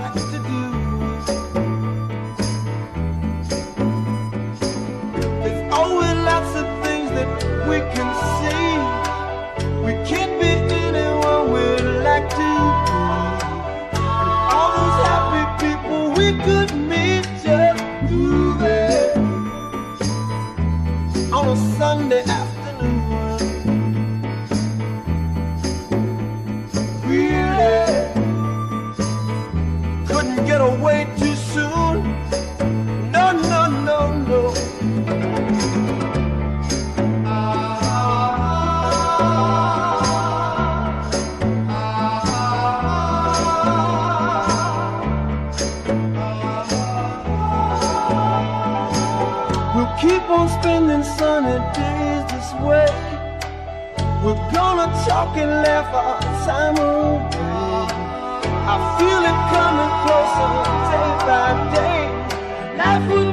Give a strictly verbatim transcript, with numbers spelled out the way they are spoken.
like to do. There's always lots of things that we can see. We can't be anyone we'd like to be. And all those happy people we could meet just moving on a Sunday afternoon. Really couldn't get away too soon. No, no, no, no. We'll keep on spending sunny days this way. We're gonna talk and laugh our time away. I feel it coming closer day by day. Life will